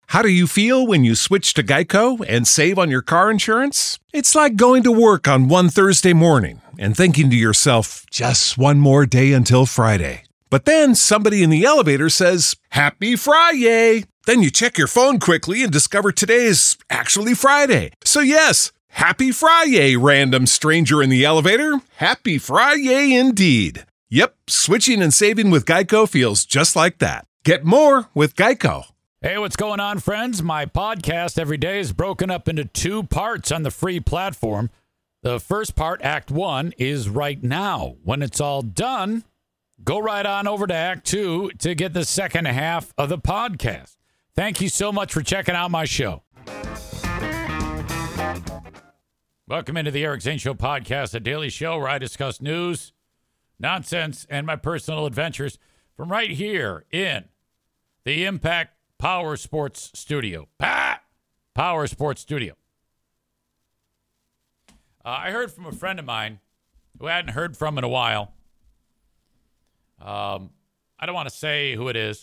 How do you feel when you switch to Geico and save on your car insurance? It's like going to work on one Thursday morning and thinking to yourself, just one more day until Friday. But then somebody in the elevator says, Happy Friday! Then you check your phone quickly and discover today is actually Friday. So yes, Happy Friday, random stranger in the elevator. Happy Friday indeed. Yep, switching and saving with Geico feels just like that. Get more with Geico. Hey, what's going on, friends? My podcast every day is broken up into two parts on the free platform. The first part, Act 1, is right now. When it's all done, go right on over to Act 2 to get the second half of the podcast. Thank you so much for checking out my show. Welcome into the Eric Zane Show podcast, a daily show where I discuss news, nonsense, and my personal adventures from right here in the Impact Power Sports Studio. Power Sports Studio. I heard from a friend of mine who I hadn't heard from in a while. I don't want to say who it is.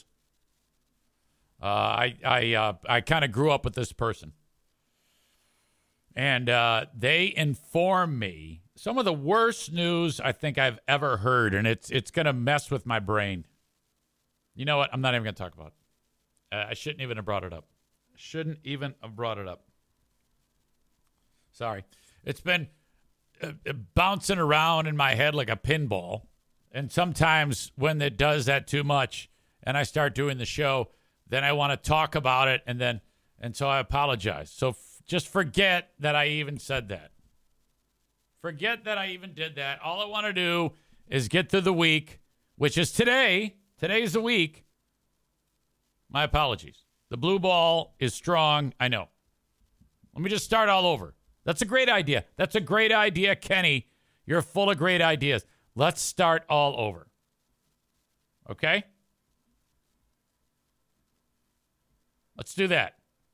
I kind of grew up with this person. And they inform me some of the worst news I think I've ever heard. And it's going to mess with my brain. You know what? I'm not even going to talk about it. I shouldn't even have brought it up. Sorry. It's been bouncing around in my head like a pinball. And sometimes when it does that too much and I start doing the show, then I want to talk about it. And so I apologize. So just forget that I even said that. Forget that I even did that. All I want to do is get through the week, which is today. Today's the week. My apologies. The blue ball is strong. I know. Let me just start all over. That's a great idea. That's a great idea, Kenny. You're full of great ideas. Let's start all over. Okay? Let's do that.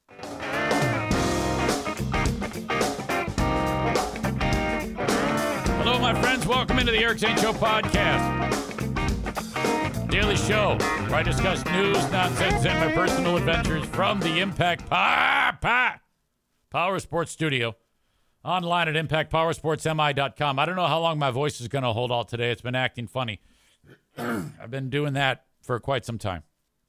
Hello, my friends. Welcome into the Eric Zane Show podcast. Daily show where I discuss news, nonsense, and my personal adventures from the Impact Power Sports Studio. Online at impactpowersportsmi.com. I don't know how long my voice is going to hold all today. It's been acting funny. I've been doing that for quite some time.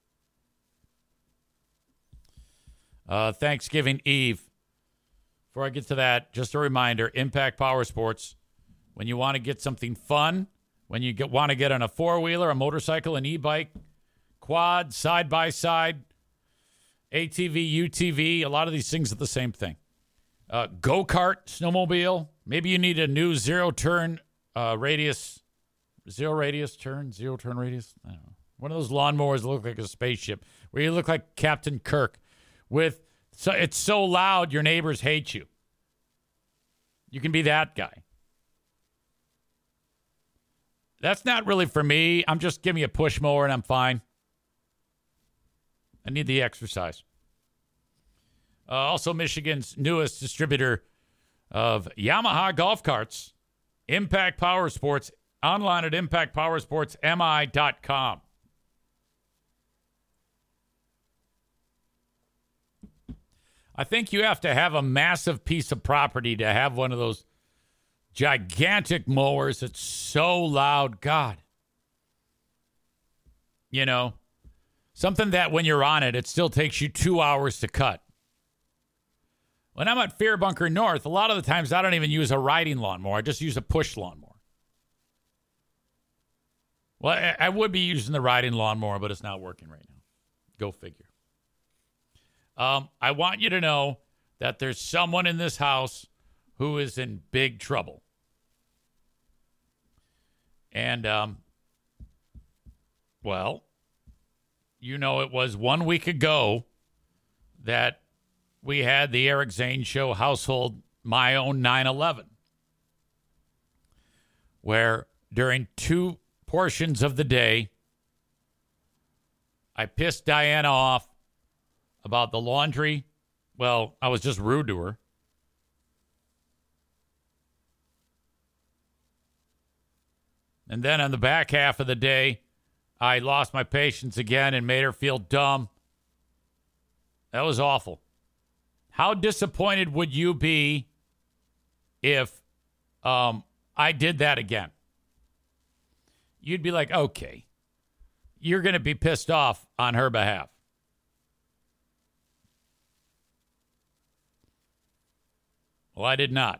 Thanksgiving Eve. Before I get to that, just a reminder, Impact Power Sports. When you want to get something fun, when you want to get on a four-wheeler, a motorcycle, an e-bike, quad, side-by-side, ATV, UTV, a lot of these things are the same thing. Go-kart, snowmobile. Maybe you need a new zero-turn radius. Zero turn radius? I don't know. One of those lawnmowers that look like a spaceship, where you look like Captain Kirk. It's so loud, your neighbors hate you. You can be that guy. That's not really for me. I'm just giving me a push mower and I'm fine. I need the exercise. Also, Michigan's newest distributor of Yamaha golf carts, Impact Power Sports, online at impactpowersportsmi.com. I think you have to have a massive piece of property to have one of those gigantic mowers that's so loud. God. You know, something that when you're on it, it still takes you 2 hours to cut. When I'm at Fear Bunker North, a lot of the times I don't even use a riding lawnmower. I just use a push lawnmower. Well, I would be using the riding lawnmower, but it's not working right now. Go figure. I want you to know that there's someone in this house who is in big trouble. And, well, you know, it was 1 week ago that we had the Eric Zane Show household, my own 9/11, where during 2 portions of the day, I pissed Diana off about the laundry. Well, I was just rude to her. And then on the back half of the day, I lost my patience again and made her feel dumb. That was awful. How disappointed would you be if I did that again? You'd be like, okay, you're going to be pissed off on her behalf. Well, I did not.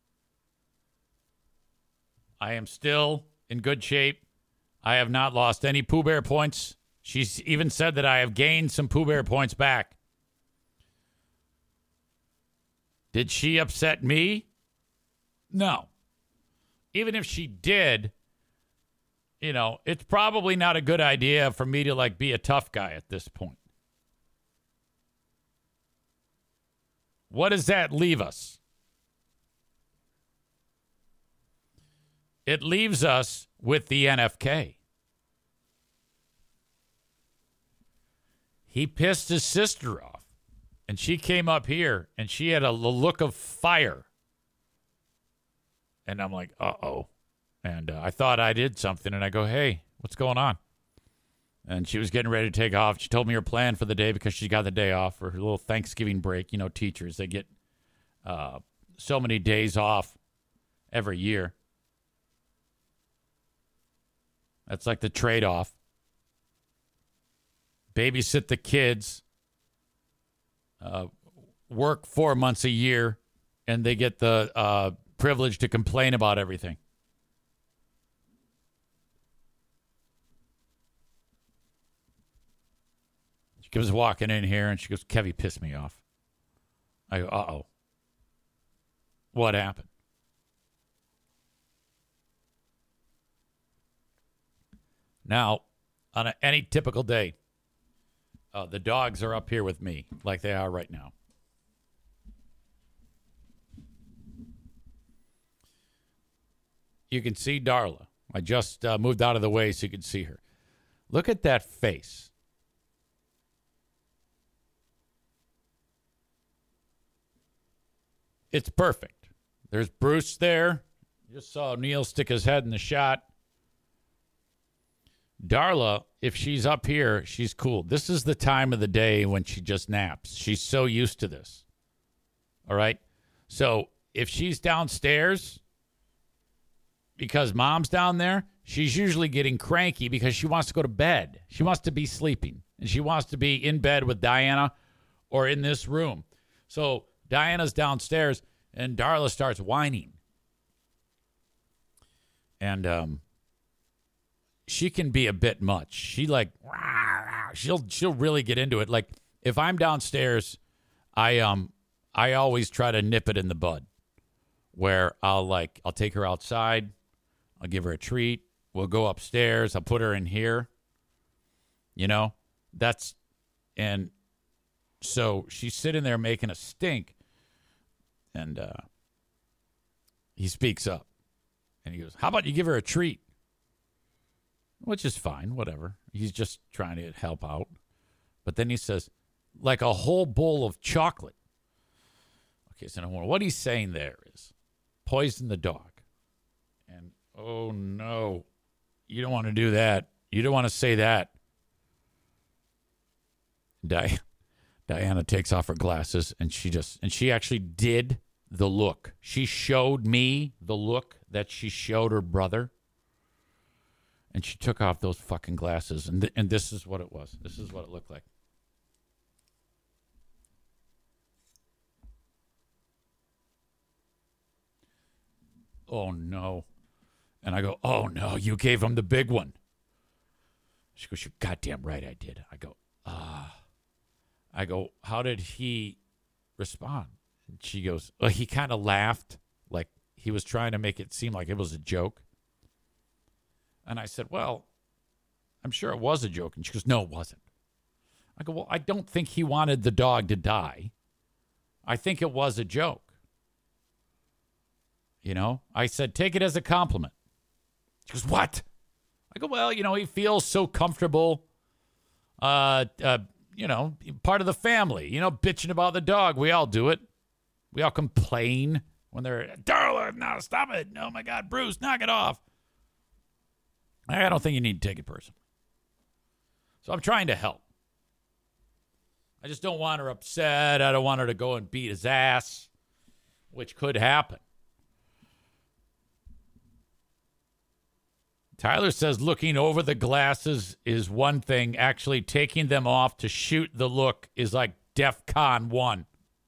I am still in good shape. I have not lost any Pooh Bear points. She's even said that I have gained some Pooh Bear points back. Did she upset me? No. Even if she did, it's probably not a good idea for me to be a tough guy at this point. What does that leave us? It leaves us with the NFK. He pissed his sister off, and she came up here, and she had a look of fire. And I'm like, uh-oh. And I thought I did something, and I go, hey, what's going on? And she was getting ready to take off. She told me her plan for the day because she got the day off for her little Thanksgiving break. Teachers, they get so many days off every year. That's like the trade-off. Babysit the kids, work 4 months a year, and they get the privilege to complain about everything. She was walking in here, and she goes, Kevy pissed me off. I go, uh-oh. What happened? Now, on any typical day, the dogs are up here with me like they are right now. You can see Darla. I just moved out of the way so you can see her. Look at that face. It's perfect. There's Bruce there. Just saw Neil stick his head in the shot. Darla, if she's up here, she's cool. This is the time of the day when she just naps. She's so used to this. All right? So if she's downstairs because mom's down there, she's usually getting cranky because she wants to go to bed. She wants to be sleeping. And she wants to be in bed with Diana or in this room. So Diana's downstairs, and Darla starts whining. And she can be a bit much. She'll really get into it. Like if I'm downstairs, I always try to nip it in the bud. Where I'll take her outside, I'll give her a treat, we'll go upstairs, I'll put her in here. And so she's sitting there making a stink. And he speaks up. And he goes, how about you give her a treat? Which is fine, whatever. He's just trying to help out. But then he says, like a whole bowl of chocolate. Okay, so what he's saying there is poison the dog. And, oh, no, you don't want to do that. You don't want to say that. Diana takes off her glasses, and she actually did the look. She showed me the look that she showed her brother. And she took off those fucking glasses. And this is what it was. This is what it looked like. Oh, no. And I go, oh, no, you gave him the big one. She goes, you're goddamn right I did. I go, I go, how did he respond? And she goes, well, he kind of laughed. Like he was trying to make it seem like it was a joke. And I said, well, I'm sure it was a joke. And she goes, no, it wasn't. I go, well, I don't think he wanted the dog to die. I think it was a joke. I said, take it as a compliment. She goes, what? I go, well, he feels so comfortable, part of the family, bitching about the dog. We all do it. We all complain when they're, Darla, no, stop it. Oh, my God, Bruce, knock it off. I don't think you need to take it personally. So I'm trying to help. I just don't want her upset. I don't want her to go and beat his ass, which could happen. Tyler says looking over the glasses is one thing. Actually taking them off to shoot the look is like DEFCON 1.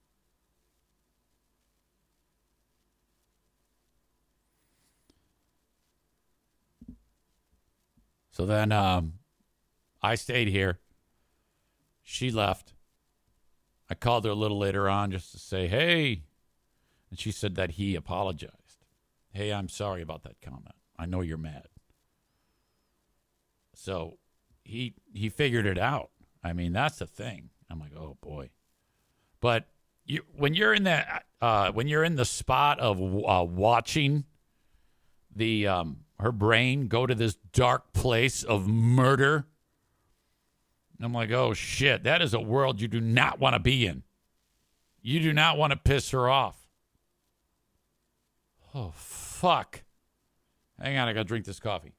So then I stayed here. She left. I called her a little later on just to say, hey. And she said that he apologized. Hey, I'm sorry about that comment. I know you're mad. So he figured it out. I mean, that's the thing. I'm like, oh boy. But when you're in that when you're in the spot of watching the her brain go to this dark place of murder, I'm like, oh shit, that is a world you do not want to be in. You do not want to piss her off. Oh fuck. Hang on, I gotta drink this coffee.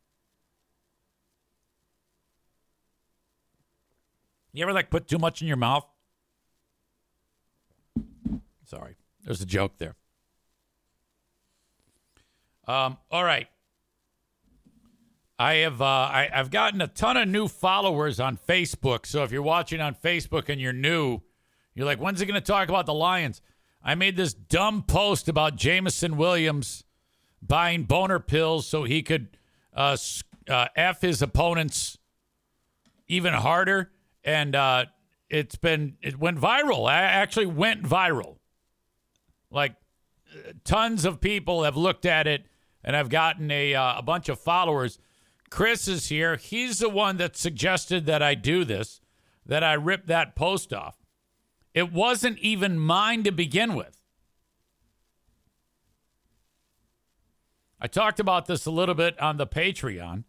You ever like put too much in your mouth? Sorry, there's a joke there. All right. I've gotten a ton of new followers on Facebook. So if you're watching on Facebook and you're new, you're like, when's it going to talk about the Lions? I made this dumb post about Jameson Williams buying boner pills so he could F his opponents even harder. And it went viral. I actually went viral. Like tons of people have looked at it, and I've gotten a bunch of followers. Chris is here. He's the one that suggested that I do this, that I rip that post off. It wasn't even mine to begin with. I talked about this a little bit on the Patreon,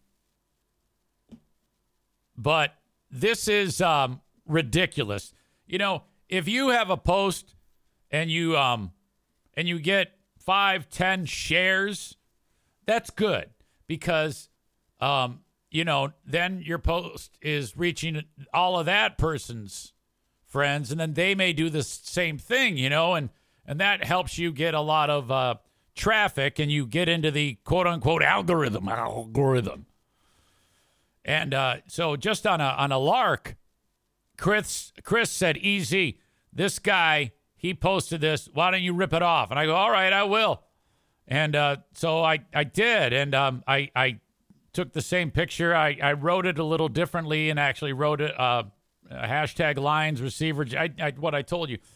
but this is ridiculous. You know, if you have a post and you get 5-10 shares, that's good because then your post is reaching all of that person's friends, and then they may do the same thing, and that helps you get a lot of traffic, and you get into the quote unquote algorithm. And so just on a lark, Chris said, easy, this guy, he posted this. Why don't you rip it off? And I go, all right, I will. And so I did. And I took the same picture. I wrote it a little differently and actually wrote it a hashtag Lions receiver. What I told you.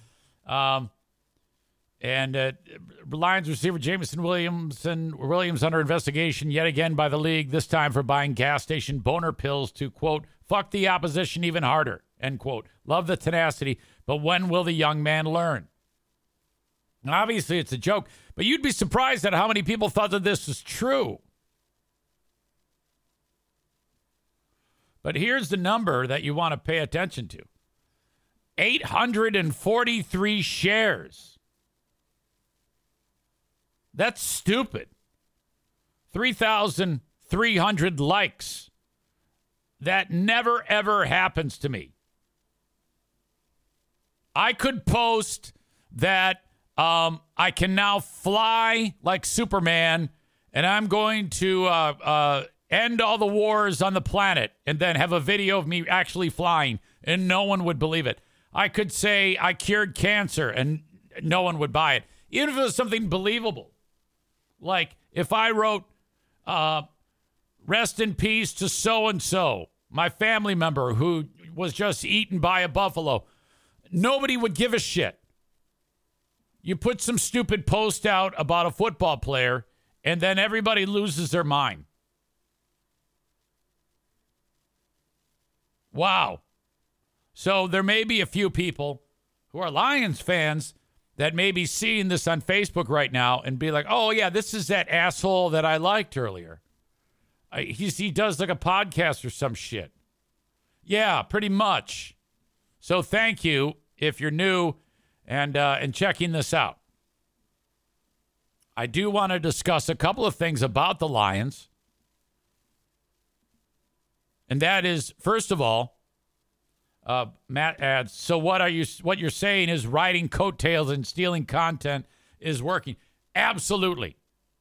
Lions receiver Jameson Williams under investigation yet again by the league, this time for buying gas station boner pills to, quote, fuck the opposition even harder, end quote. Love the tenacity, but when will the young man learn? And obviously it's a joke, but you'd be surprised at how many people thought that this was true. But here's the number that you want to pay attention to. 843 shares. That's stupid. 3,300 likes. That never, ever happens to me. I could post that I can now fly like Superman, and I'm going to end all the wars on the planet, and then have a video of me actually flying, and no one would believe it. I could say I cured cancer, and no one would buy it. Even if it was something believable. Like if I wrote, rest in peace to so-and-so, my family member who was just eaten by a buffalo, nobody would give a shit. You put some stupid post out about a football player, and then everybody loses their mind. Wow. So there may be a few people who are Lions fans that may be seeing this on Facebook right now and be like, oh, yeah, this is that asshole that I liked earlier. He does like a podcast or some shit. Yeah, pretty much. So thank you if you're new and checking this out. I do want to discuss a couple of things about the Lions. And that is, first of all, Matt adds, so what you're saying is riding coattails and stealing content is working. Absolutely.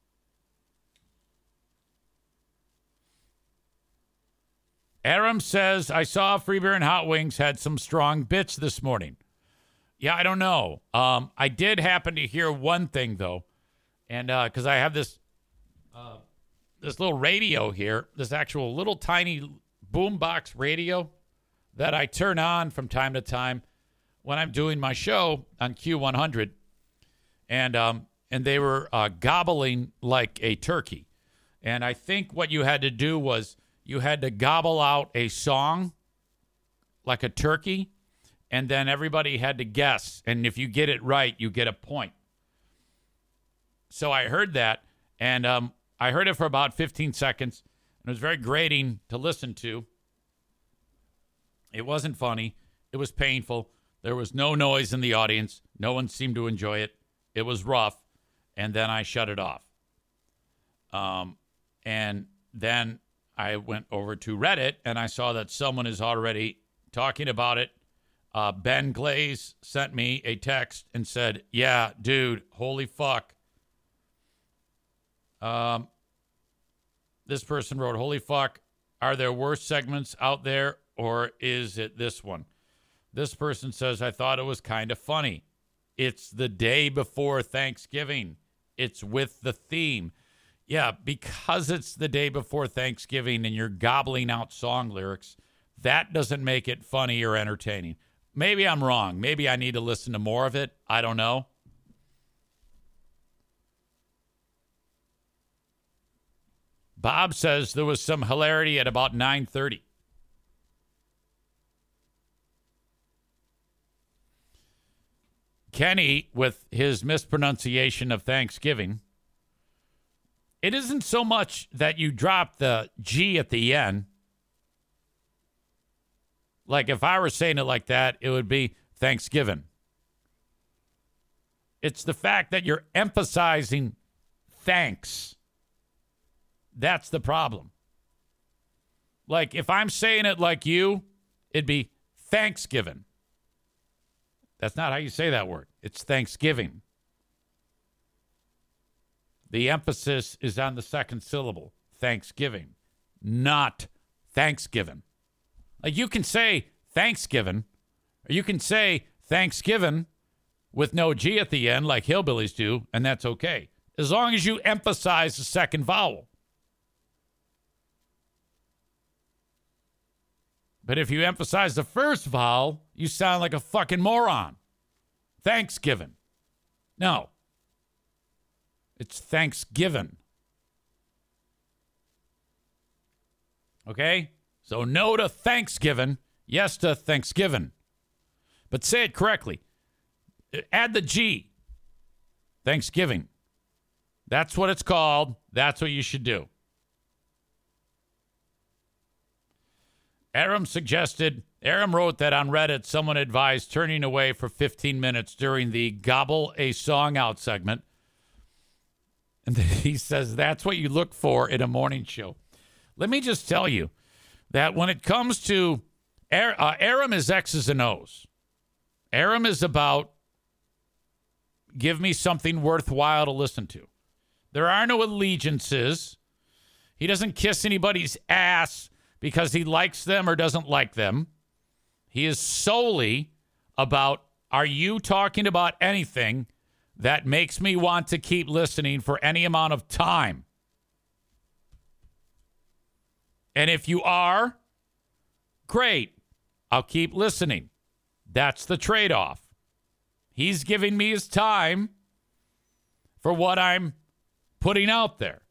Aram says, I saw Free Beer and Hot Wings had some strong bits this morning. Yeah, I don't know. I did happen to hear one thing, though. And because I have this little radio here, this actual little tiny boombox radio that I turn on from time to time when I'm doing my show on Q100. And they were gobbling like a turkey. And I think what you had to do was you had to gobble out a song like a turkey, and then everybody had to guess. And if you get it right, you get a point. So I heard that, and I heard it for about 15 seconds. And it was very grating to listen to. It wasn't funny. It was painful. There was no noise in the audience. No one seemed to enjoy it. It was rough. And then I shut it off. And then I went over to Reddit, and I saw that someone is already talking about it. Ben Glaze sent me a text and said, yeah, dude, holy fuck. This person wrote, holy fuck, are there worse segments out there, or is it this one? This person says, I thought it was kind of funny. It's the day before Thanksgiving. It's with the theme. Yeah, because it's the day before Thanksgiving and you're gobbling out song lyrics, that doesn't make it funny or entertaining. Maybe I'm wrong. Maybe I need to listen to more of it. I don't know. Bob says there was some hilarity at about 9:30. Kenny, with his mispronunciation of Thanksgiving, it isn't so much that you drop the G at the end. Like if I were saying it like that, it would be Thanksgiving. It's the fact that you're emphasizing thanks. That's the problem. Like if I'm saying it like you, it'd be Thanksgiving. That's not how you say that word. It's Thanksgiving. The emphasis is on the second syllable, Thanksgiving, not Thanksgiving. Like you can say Thanksgiving, or you can say Thanksgiving with no G at the end like hillbillies do, and that's okay. As long as you emphasize the second vowel. But if you emphasize the first vowel, you sound like a fucking moron. Thanksgiving. No. It's Thanksgiving. Okay? So no to Thanksgiving, yes to Thanksgiving. But say it correctly. Add the G. Thanksgiving. That's what it's called. That's what you should do. Aram wrote that on Reddit, someone advised turning away for 15 minutes during the gobble a song out segment. And he says that's what you look for in a morning show. Let me just tell you that when it comes to Aram is X's and O's. Aram is about give me something worthwhile to listen to. There are no allegiances. He doesn't kiss anybody's ass because he likes them or doesn't like them. He is solely about, are you talking about anything that makes me want to keep listening for any amount of time? And if you are, great. I'll keep listening. That's the trade-off. He's giving me his time for what I'm putting out there.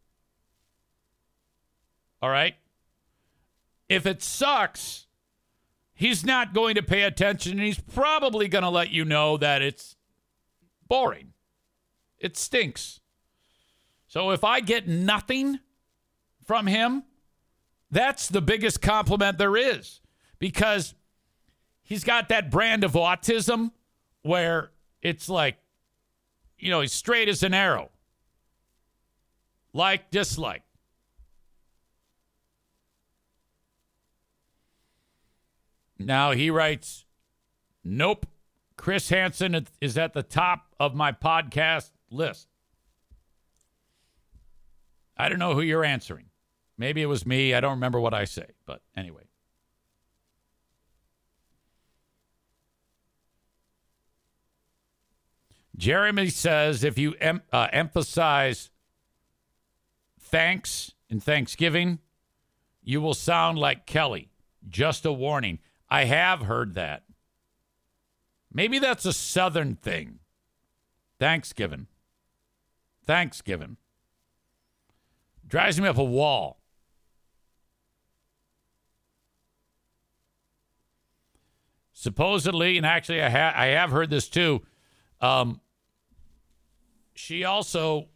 All right? If it sucks, he's not going to pay attention, and he's probably going to let you know that it's boring. It stinks. So if I get nothing from him, that's the biggest compliment there is, because he's got that brand of autism where it's like, you know, he's straight as an arrow. Like, dislike. Now he writes, nope. Chris Hansen is at the top of my podcast list. I don't know who you're answering. Maybe it was me. I don't remember what I say. But anyway. Jeremy says if you emphasize thanks in Thanksgiving, you will sound like Kelly. Just a warning. I have heard that. Maybe that's a Southern thing. Thanksgiving. Drives me up a wall. Supposedly, and actually I have heard this too, she also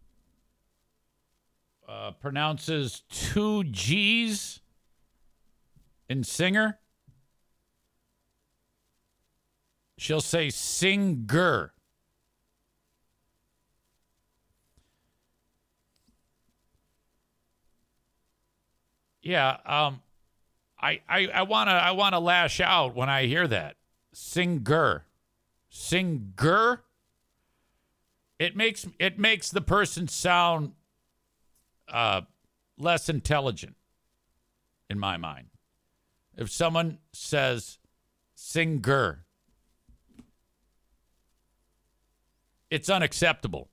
pronounces 2 G's in singer. She'll say singer. Yeah, I wanna lash out when I hear that. Singer. It makes the person sound less intelligent in my mind. If someone says singer, it's unacceptable.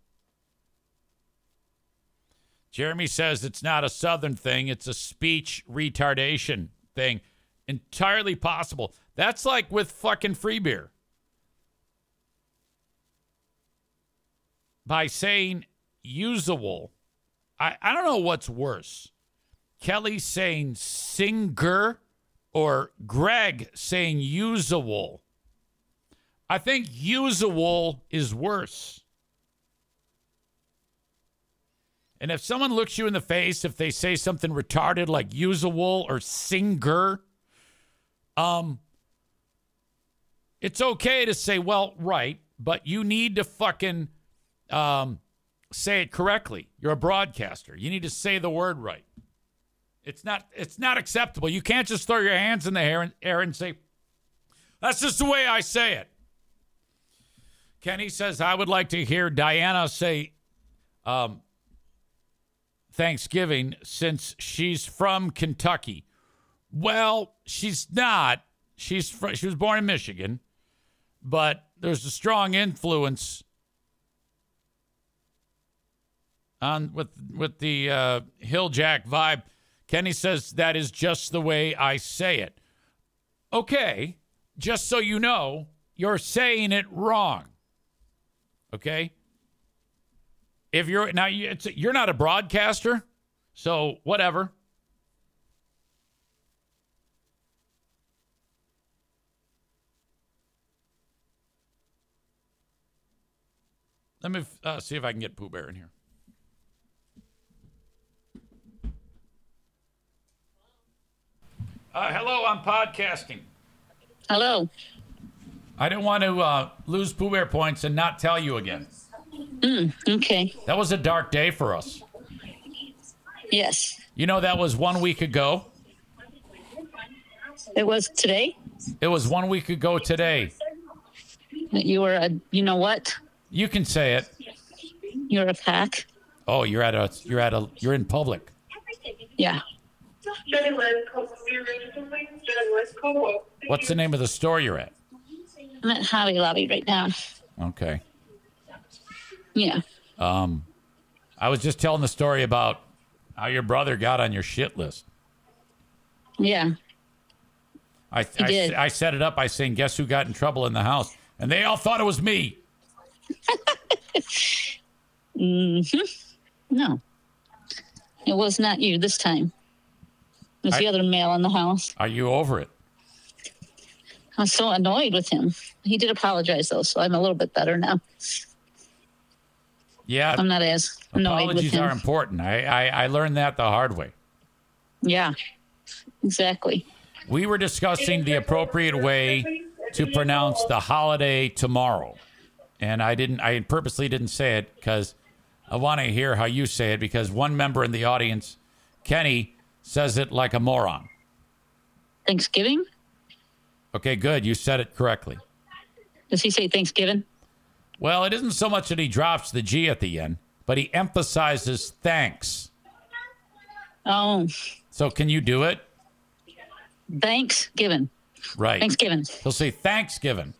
Jeremy says it's not a Southern thing. It's a speech retardation thing. Entirely possible. That's like with fucking free beer. By saying usable, I don't know what's worse. Kelly saying singer or Greg saying usable. I think usable is worse. And if someone looks you in the face, if they say something retarded like usable or singer, it's okay to say, well, right, but you need to fucking say it correctly. You're a broadcaster. You need to say the word right. It's not acceptable. You can't just throw your hands in the air and say, that's just the way I say it. Kenny says, I would like to hear Diana say Thanksgiving since she's from Kentucky. Well, she's not. She was born in Michigan, but there's a strong influence on with the Hill Jack vibe. Kenny says that is just the way I say it. Okay, just so you know, you're saying it wrong. Okay? If you're not a broadcaster, so whatever. Let me see if I can get Pooh Bear in here. Hello, I'm podcasting. Hello. I didn't want to lose Pooh Bear points and not tell you again. Okay. That was a dark day for us. Yes. You know, that was 1 week ago. It was today? It was 1 week ago today. You were a, you know what? You can say it. You're a pack. Oh, you're in public. Yeah. What's the name of the store you're at? I'm at Hobby Lobby right now. Okay. Yeah. I was just telling the story about how your brother got on your shit list. Yeah. I set it up by saying, guess who got in trouble in the house? And they all thought it was me. No. It was not you this time. It was the other male in the house. Are you over it? I was so annoyed with him. He did apologize, though, so I'm a little bit better now. Yeah. I'm not as annoyed with apologies him. are important. I learned that the hard way. Yeah, exactly. We were discussing the appropriate way to pronounce the holiday tomorrow. And I purposely didn't say it because I want to hear how you say it, because one member in the audience, Kenny, says it like a moron. Thanksgiving? Okay, good. You said it correctly. Does he say Thanksgiving? Well, it isn't so much that he drops the G at the end, but he emphasizes thanks. Oh, So can you do it? Thanksgiving. Right. Thanksgiving. He'll say Thanksgiving.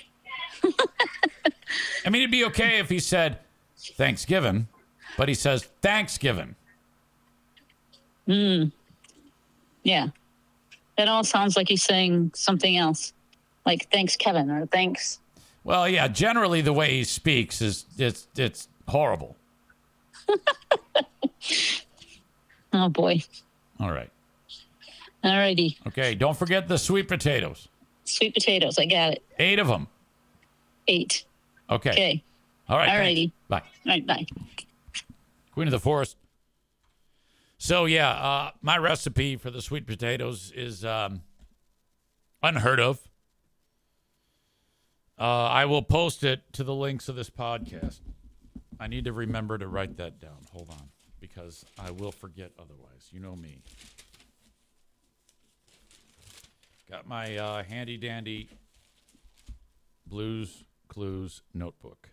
I mean, it'd be okay if he said Thanksgiving, but he says Thanksgiving. Yeah. That all sounds like he's saying something else. Like thanks, Kevin, or thanks. Well, yeah, generally the way he speaks is it's horrible. Oh, boy. All right. All righty. Okay, don't forget the sweet potatoes. Sweet potatoes. I got it. 8 of them. 8. Okay. Okay. All right. All Thanks. righty. Bye. All right, bye. Queen of the Forest. So, yeah, my recipe for the sweet potatoes is unheard of. I will post it to the links of this podcast. I need to remember to write that down. Hold on, because I will forget otherwise. You know me. Got my handy-dandy Blues Clues notebook.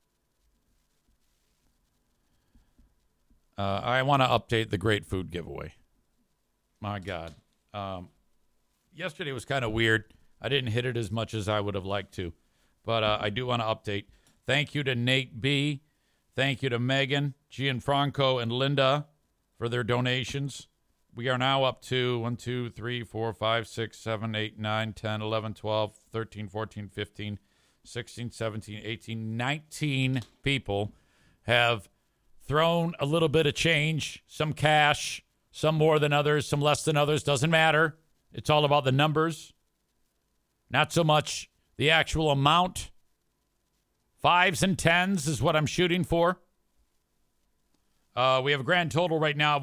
I want to update the Great Food Giveaway. My God. Yesterday was kind of weird. I didn't hit it as much as I would have liked to. But I do want to update. Thank you to Nate B. Thank you to Megan, Gianfranco, and Linda for their donations. We are now up to 1, 2, 3, 4, 5, 6, 7, 8, 9, 10, 11, 12, 13, 14, 15, 16, 17, 18, 19 people have thrown a little bit of change, some cash, some more than others, some less than others. Doesn't matter. It's all about the numbers. Not so much the actual amount. 5s and 10s is what I'm shooting for. We have a grand total right now of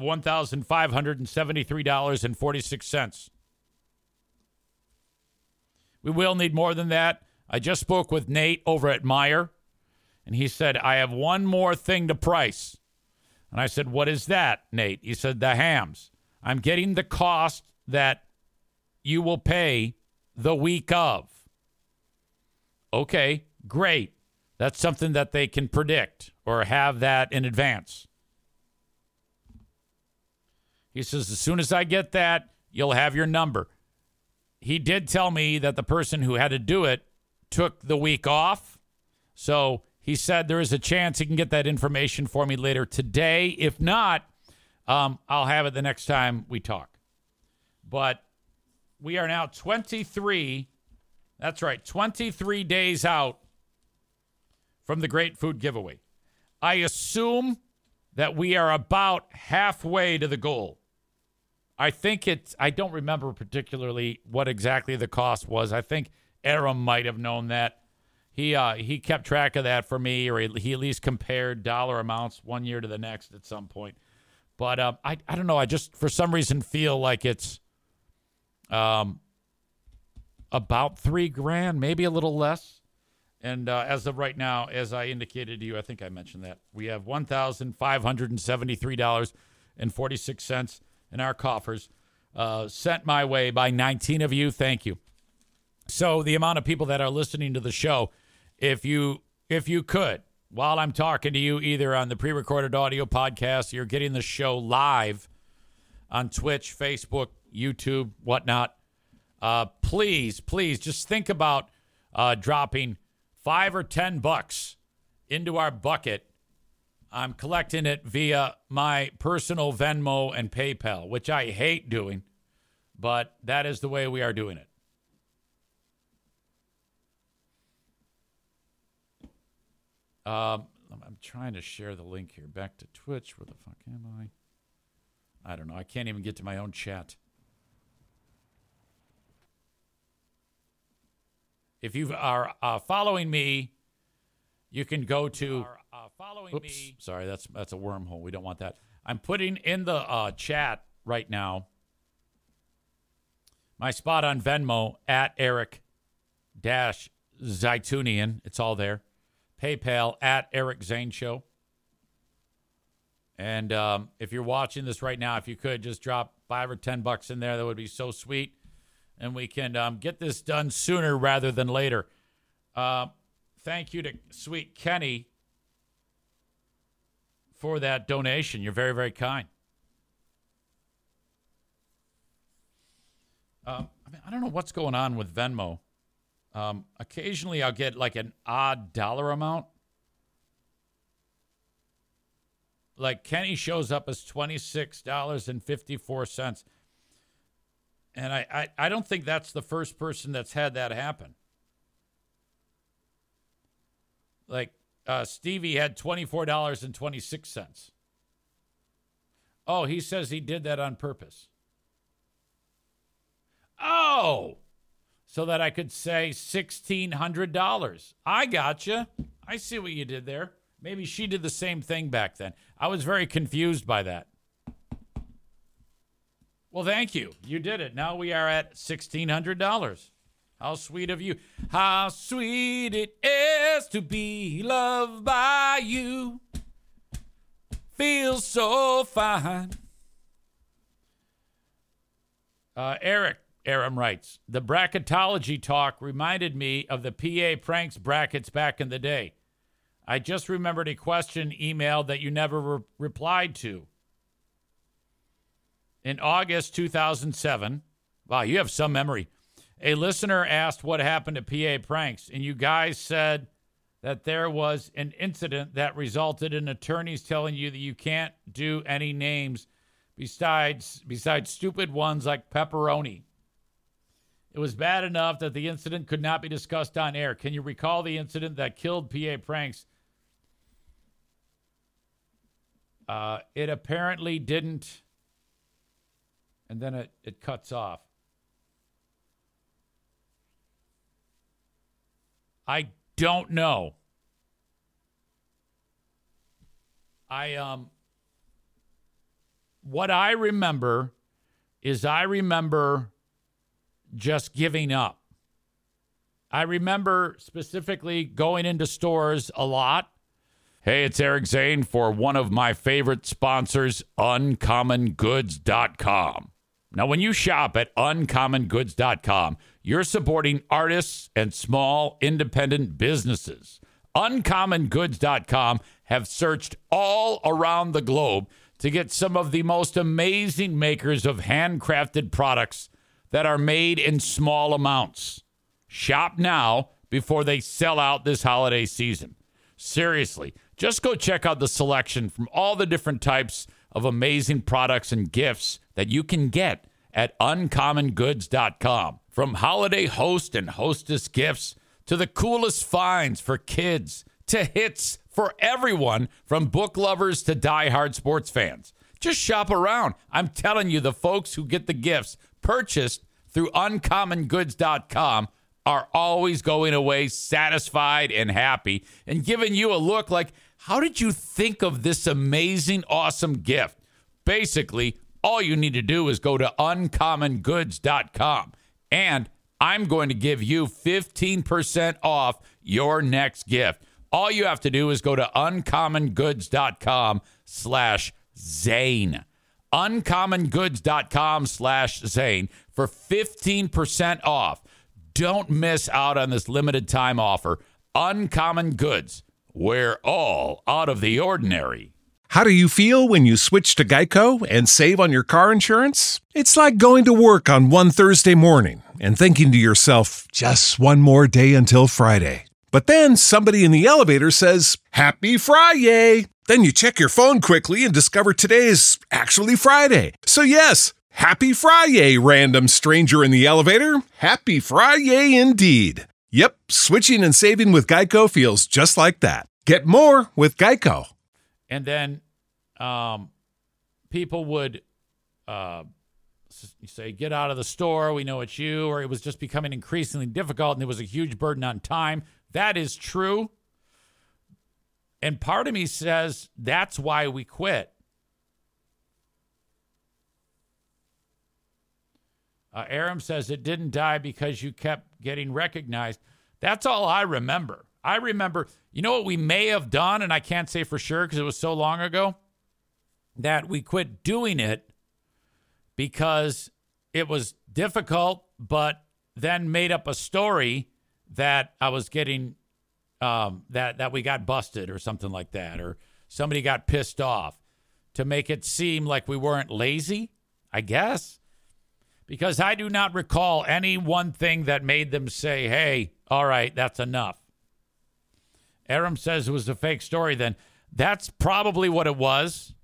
$1,573.46. We will need more than that. I just spoke with Nate over at Meijer, and he said, I have one more thing to price. And I said, what is that, Nate? He said, the hams. I'm getting the cost that you will pay the week of. Okay, great. That's something that they can predict or have that in advance. He says, as soon as I get that, you'll have your number. He did tell me that the person who had to do it took the week off. So he said there is a chance he can get that information for me later today. If not, I'll have it the next time we talk. But we are now 23. That's right, 23 days out from the Great Food Giveaway. I assume that we are about halfway to the goal. I think I don't remember particularly what exactly the cost was. I think Aram might have known that. He kept track of that for me, or he at least compared dollar amounts one year to the next at some point. But I don't know. I just, for some reason, feel like it's about $3,000, maybe a little less. And as of right now, as I indicated to you, I think I mentioned that, we have $1,573.46 in our coffers, sent my way by 19 of you. Thank you. So the amount of people that are listening to the show, if you could, while I'm talking to you, either on the pre-recorded audio podcast, you're getting the show live on Twitch, Facebook, YouTube, whatnot, please just think about dropping $5 or $10 into our bucket. I'm collecting it via my personal Venmo and PayPal, which I hate doing, but that is the way we are doing it. I'm trying to share the link here. Back to Twitch. Where the fuck am I? I don't know. I can't even get to my own chat. If you are following me, you can go to... Sorry, that's a wormhole. We don't want that. I'm putting in the chat right now my spot on Venmo at Eric-Zaitunian. It's all there. PayPal at Eric Zane Show. And if you're watching this right now, if you could just drop $5 or $10 in there, that would be so sweet. and we can get this done sooner rather than later. Thank you to Sweet Kenny for that donation. You're very, very kind. I don't know what's going on with Venmo. Occasionally I'll get like an odd dollar amount. Like Kenny shows up as $26.54. And I don't think that's the first person that's had that happen. Like Stevie had $24.26. Oh, he says he did that on purpose. Oh, so that I could say $1,600. I gotcha. I see what you did there. Maybe she did the same thing back then. I was very confused by that. Well, thank you. You did it. Now we are at $1,600. How sweet of you. How sweet it is to be loved by you. Feels so fine. Aram writes, the bracketology talk reminded me of the PA pranks brackets back in the day. I just remembered a question emailed that you never replied to. In August 2007, wow, you have some memory. A listener asked what happened to PA pranks, and you guys said that there was an incident that resulted in attorneys telling you that you can't do any names besides stupid ones like pepperoni. It was bad enough that the incident could not be discussed on air. Can you recall the incident that killed PA pranks? It apparently didn't. And then it cuts off. I don't know. What I remember is just giving up. I remember specifically going into stores a lot. Hey, it's Eric Zane for one of my favorite sponsors, UncommonGoods.com. Now, when you shop at UncommonGoods.com, you're supporting artists and small independent businesses. UncommonGoods.com have searched all around the globe to get some of the most amazing makers of handcrafted products that are made in small amounts. Shop now before they sell out this holiday season. Seriously, just go check out the selection from all the different types of amazing products and gifts that you can get at UncommonGoods.com. From holiday host and hostess gifts to the coolest finds for kids to hits for everyone from book lovers to diehard sports fans. Just shop around. I'm telling you, the folks who get the gifts purchased through UncommonGoods.com are always going away satisfied and happy and giving you a look like, how did you think of this amazing, awesome gift? Basically, all you need to do is go to UncommonGoods.com, and I'm going to give you 15% off your next gift. All you have to do is go to UncommonGoods.com/Zane. UncommonGoods.com/Zane for 15% off. Don't miss out on this limited time offer. Uncommon Goods, where all out of the ordinary. How do you feel when you switch to Geico and save on your car insurance? It's like going to work on one Thursday morning and thinking to yourself, just one more day until Friday. But then somebody in the elevator says, Happy Friday! Then you check your phone quickly and discover today is actually Friday. So yes, Happy Friday, random stranger in the elevator. Happy Friday indeed. Yep, switching and saving with Geico feels just like that. Get more with Geico. And then people would say, get out of the store. We know it's you. Or it was just becoming increasingly difficult and there was a huge burden on time. That is true. And part of me says that's why we quit. Aram says it didn't die because you kept getting recognized. That's all I remember. I remember, you know what we may have done, and I can't say for sure because it was so long ago, that we quit doing it because it was difficult but then made up a story that I was getting, that we got busted or something like that, or somebody got pissed off to make it seem like we weren't lazy, I guess. Because I do not recall any one thing that made them say, hey, all right, that's enough. Aram says it was a fake story then. That's probably what it was.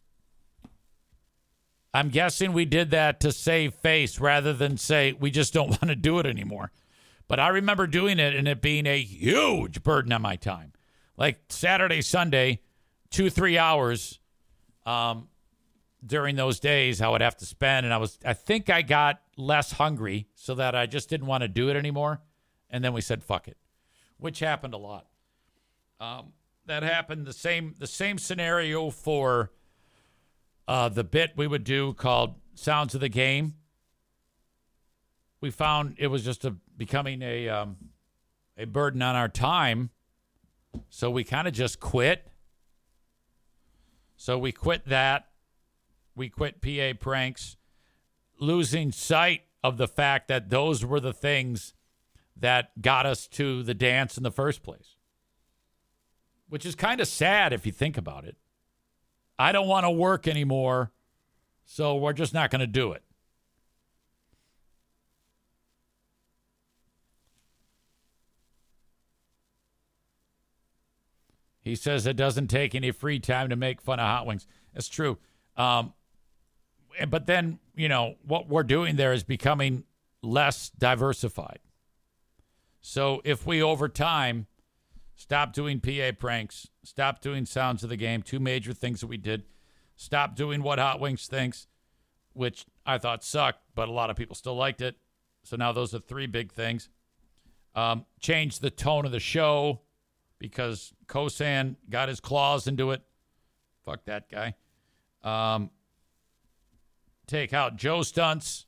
I'm guessing we did that to save face rather than say we just don't want to do it anymore. But I remember doing it and it being a huge burden on my time. Like Saturday, Sunday, 2-3 hours during those days I would have to spend. And I think I got less hungry so that I just didn't want to do it anymore. And then we said, fuck it, which happened a lot. That happened the same scenario for the bit we would do called Sounds of the Game. We found it was just becoming a burden on our time. So we kind of just quit. So we quit that. We quit PA Pranks, losing sight of the fact that those were the things that got us to the dance in the first place. Which is kind of sad if you think about it. I don't want to work anymore, so we're just not going to do it. He says it doesn't take any free time to make fun of hot wings. That's true. But then, what we're doing there is becoming less diversified. So if we, over time, stop doing PA Pranks, stop doing Sounds of the Game, two major things that we did, stop doing What Hot Wings Thinks, which I thought sucked, but a lot of people still liked it. So now those are three big things. Change the tone of the show because Kosan got his claws into it. Fuck that guy. Take out Joe stunts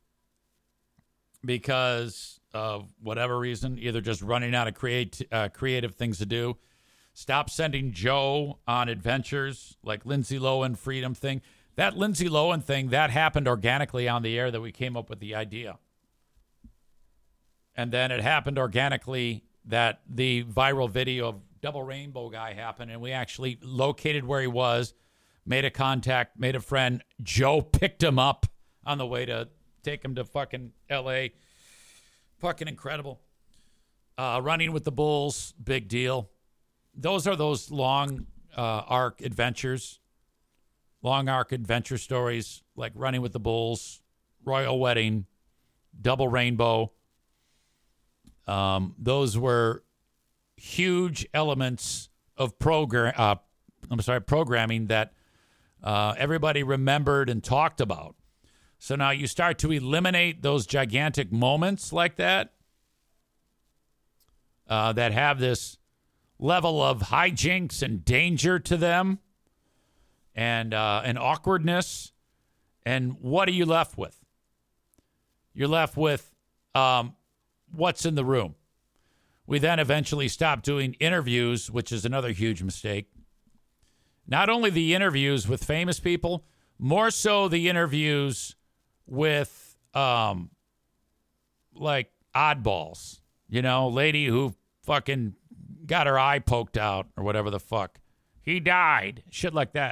because of whatever reason, either just running out of creative things to do. Stop sending Joe on adventures like Lindsay Lohan Freedom thing. That Lindsay Lohan thing, that happened organically on the air that we came up with the idea. And then it happened organically that the viral video of Double Rainbow guy happened, and we actually located where he was, made a contact, made a friend. Joe picked him up on the way to take him to fucking L.A. Fucking incredible. Running with the Bulls, big deal. Those are those long arc adventures, long arc adventure stories like Running with the Bulls, Royal Wedding, Double Rainbow. Those were huge elements of programming that everybody remembered and talked about. So now you start to eliminate those gigantic moments like that that have this level of hijinks and danger to them and awkwardness. And what are you left with? You're left with what's in the room. We then eventually stopped doing interviews, which is another huge mistake. Not only the interviews with famous people, more so the interviews with like oddballs, lady who fucking got her eye poked out or whatever the fuck. He died. Shit like that.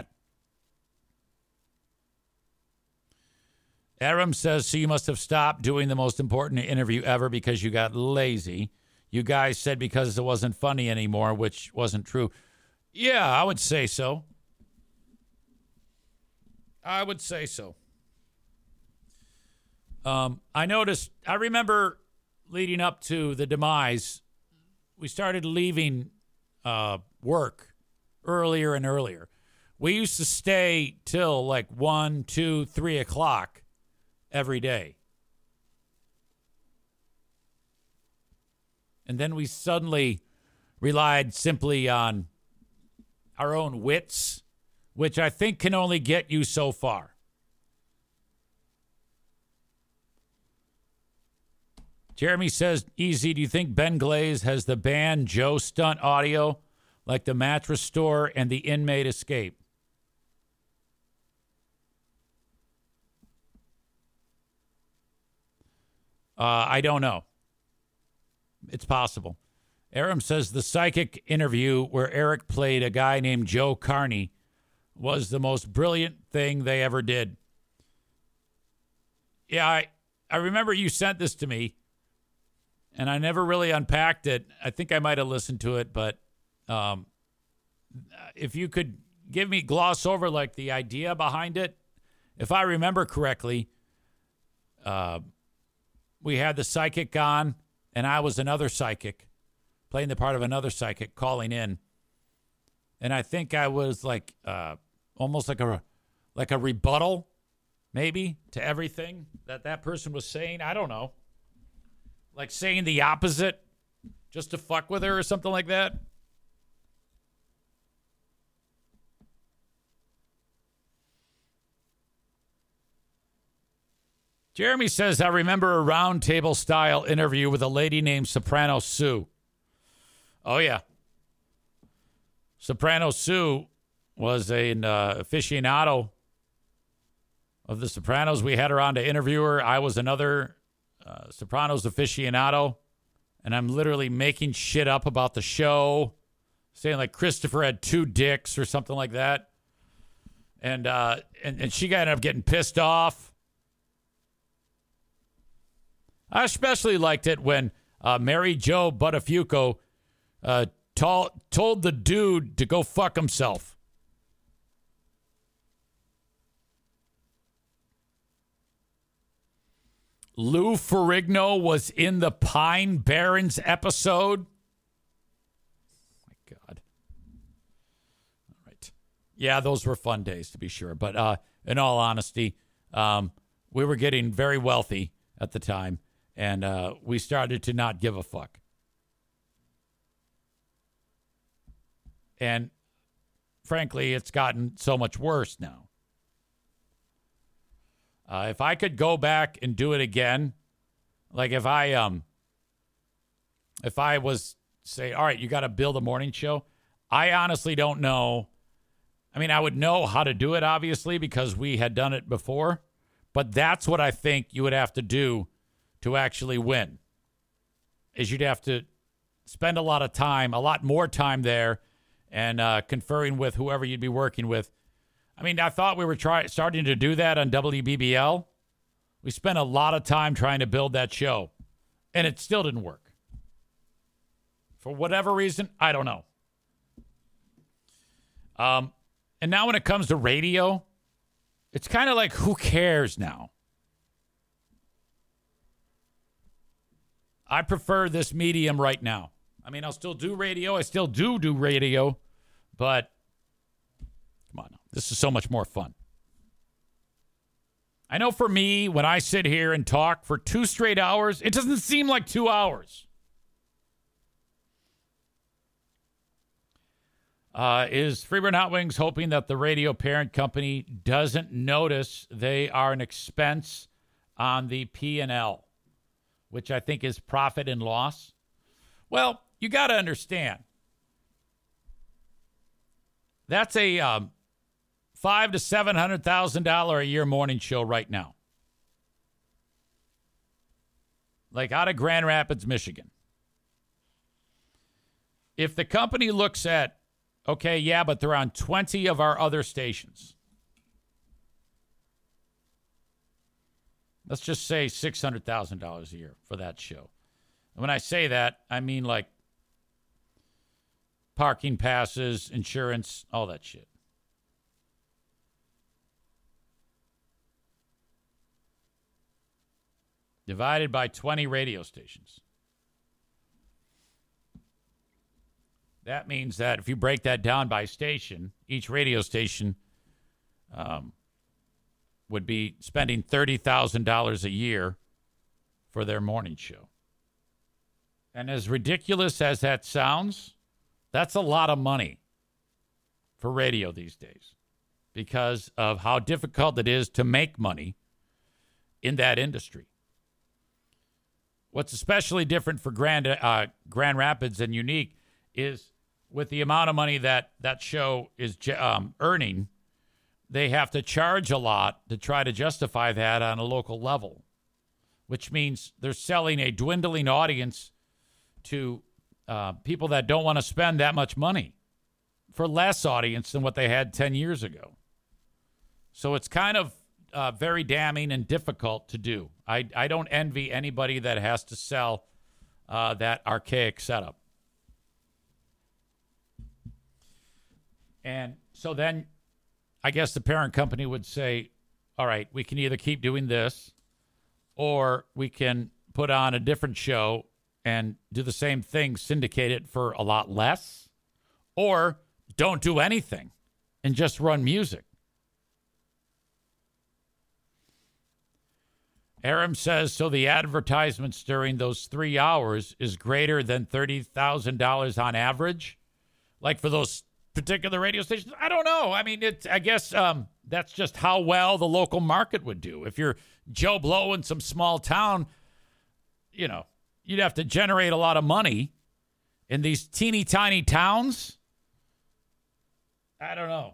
Aram says, so you must have stopped doing the most important interview ever because you got lazy. You guys said because it wasn't funny anymore, which wasn't true. Yeah, I would say so. I remember leading up to the demise, we started leaving work earlier and earlier. We used to stay till like 1, 2, 3 o'clock every day. And then we suddenly relied simply on our own wits, which I think can only get you so far. Jeremy says, easy, do you think Ben Glaze has the band Joe stunt audio like the mattress store and the inmate escape? I don't know. It's possible. Aram says the psychic interview where Eric played a guy named Joe Carney was the most brilliant thing they ever did. Yeah, I remember you sent this to me, and I never really unpacked it. I think I might have listened to it, but if you could gloss over like the idea behind it. If I remember correctly, we had the psychic on, and I was another psychic, playing the part of another psychic, calling in. And I think I was like almost like a rebuttal, maybe, to everything that person was saying. I don't know. Like saying the opposite just to fuck with her or something like that. Jeremy says, I remember a round table style interview with a lady named Soprano Sue. Oh, yeah. Soprano Sue was an aficionado of The Sopranos. We had her on to interview her. I was another Sopranos aficionado. And I'm literally making shit up about the show, saying like Christopher had 2 dicks or something like that. And she ended up getting pissed off. I especially liked it when Mary Jo Buttafuoco told the dude to go fuck himself. Lou Ferrigno was in the Pine Barrens episode. Oh my God. All right. Yeah, those were fun days, to be sure. But in all honesty, we were getting very wealthy at the time. And we started to not give a fuck. And frankly, it's gotten so much worse now. If I could go back and do it again, like if I was say, all right, you got to build a morning show. I honestly don't know. I mean, I would know how to do it, obviously, because we had done it before. But that's what I think you would have to do to actually win, is you'd have to spend a lot more time there and conferring with whoever you'd be working with. I mean, I thought we were starting to do that on WBBL. We spent a lot of time trying to build that show, and it still didn't work. For whatever reason, I don't know. And now when it comes to radio, it's kind of like, who cares now? I prefer this medium right now. I mean, I'll still do radio. I still do radio. But, come on. This is so much more fun. I know for me, when I sit here and talk for 2 straight hours, it doesn't seem like 2 hours. Is Freeburn Hot Wings hoping that the radio parent company doesn't notice they are an expense on the P&L? Which I think is profit and loss. Well, you got to understand. That's a $500,000 to $700,000 a year morning show right now. Like out of Grand Rapids, Michigan. If the company looks at, okay, yeah, but they're on 20 of our other stations. Let's just say $600,000 a year for that show. And when I say that, I mean like parking passes, insurance, all that shit. Divided by 20 radio stations. That means that if you break that down by station, each radio station would be spending $30,000 a year for their morning show. And as ridiculous as that sounds, that's a lot of money for radio these days because of how difficult it is to make money in that industry. What's especially different for Grand Rapids and unique is with the amount of money that show is earning, they have to charge a lot to try to justify that on a local level. which means they're selling a dwindling audience to people that don't want to spend that much money for less audience than what they had 10 years ago. So it's kind of very damning and difficult to do. I don't envy anybody that has to sell that archaic setup. And so then I guess the parent company would say, all right, we can either keep doing this or we can put on a different show and do the same thing, syndicate it for a lot less, or don't do anything and just run music. Aram says, so the advertisements during those 3 hours is greater than $30,000 on average? Like for those particular radio stations? I don't know. I mean, I guess that's just how well the local market would do. If you're Joe Blow in some small town, you know, you'd have to generate a lot of money. In these teeny tiny towns, I don't know.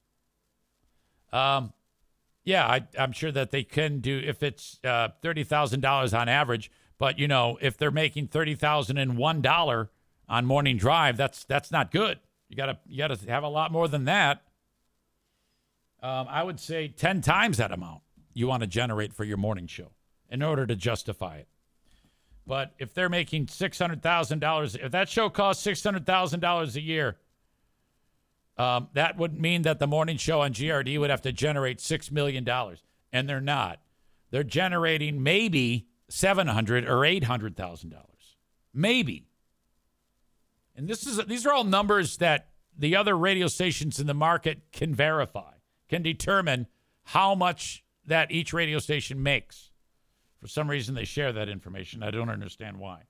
Yeah, I'm sure that they can do if it's $30,000 on average. But you know, if they're making $30,001 on morning drive, that's not good. You gotta have a lot more than that. I would say 10 times that amount you want to generate for your morning show in order to justify it. But if they're making $600,000, if that show costs $600,000 a year, that would mean that the morning show on GRD would have to generate $6 million, and they're not. They're generating maybe $700,000 or $800,000, maybe. And these are all numbers that the other radio stations in the market can verify, can determine how much that each radio station makes. For some reason, they share that information. I don't understand why.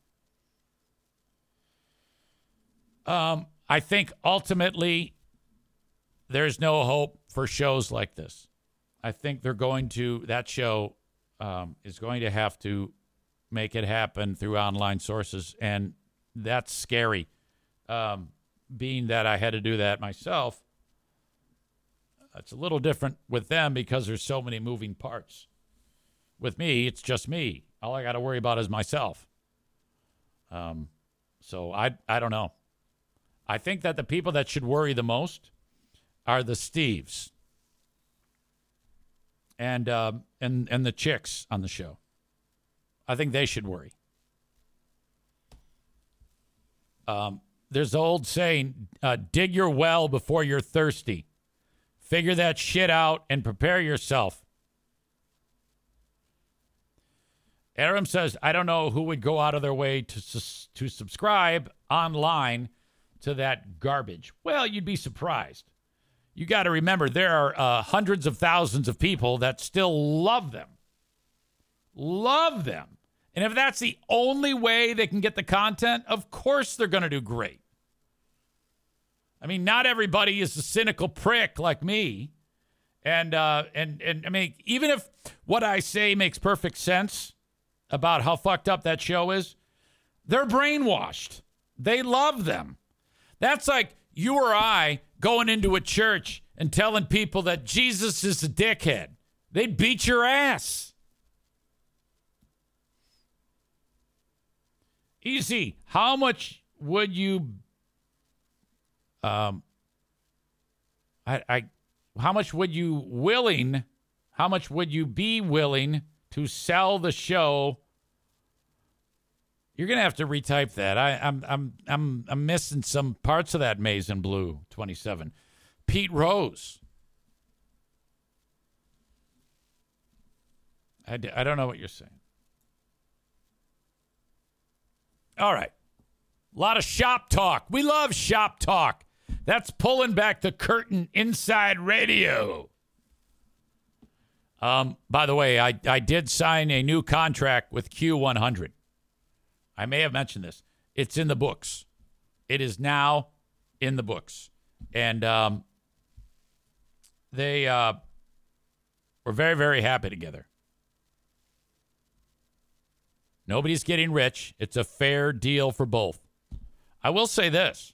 I think ultimately there's no hope for shows like this. I think that show is going to have to make it happen through online sources, and that's scary. Being that I had to do that myself, it's a little different with them because there's so many moving parts. With me, it's just me. All I got to worry about is myself. So I don't know. I think that the people that should worry the most are the Steves and the chicks on the show. I think they should worry. There's the old saying, dig your well before you're thirsty. Figure that shit out and prepare yourself. Aram says, I don't know who would go out of their way to subscribe online to that garbage. Well, you'd be surprised. You got to remember, there are hundreds of thousands of people that still love them. Love them. And if that's the only way they can get the content, of course they're going to do great. I mean, not everybody is a cynical prick like me. And I mean, even if what I say makes perfect sense about how fucked up that show is, they're brainwashed. They love them. That's like you or I going into a church and telling people that Jesus is a dickhead. They'd beat your ass. Easy. How much would you how much would you be willing to sell the show? You're gonna have to retype that. I'm missing some parts of that Maize and Blue 27. Pete Rose. I don't know what you're saying. All right. A lot of shop talk. We love shop talk. That's pulling back the curtain inside radio. By the way, I did sign a new contract with Q100. I may have mentioned this. It's in the books. It is now in the books. And they were very, very happy together. Nobody's getting rich. It's a fair deal for both. I will say this.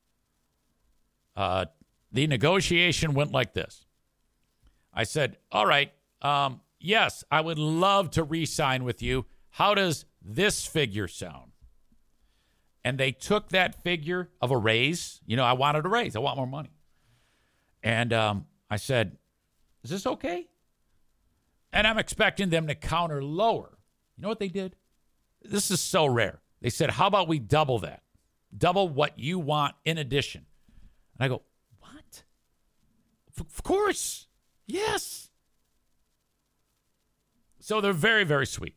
The negotiation went like this. I said, all right, yes, I would love to re-sign with you. how does this figure sound? And they took that figure of a raise. You know, I wanted a raise. I want more money. And I said, is this okay? And I'm expecting them to counter lower. You know what they did? This is so rare. They said, how about we double that? Double what you want in addition. And I go, what? Of course. Yes. So they're very, very sweet.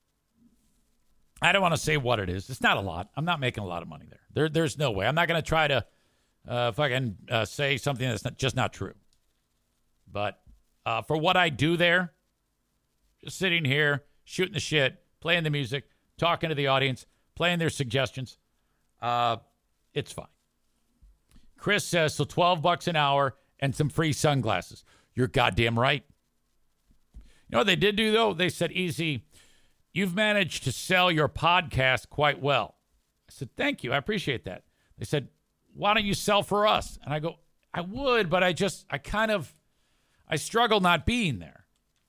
I don't want to say what it is. It's not a lot. I'm not making a lot of money there. There's no way. I'm not going to try to say something that's just not true. But for what I do there, just sitting here, shooting the shit, playing the music, talking to the audience, playing their suggestions, it's fine. Chris says, so $12 an hour and some free sunglasses. You're goddamn right. You know what they did do, though? They said, Easy, you've managed to sell your podcast quite well. I said, thank you. I appreciate that. They said, why don't you sell for us? And I go, I would, but I struggle not being there.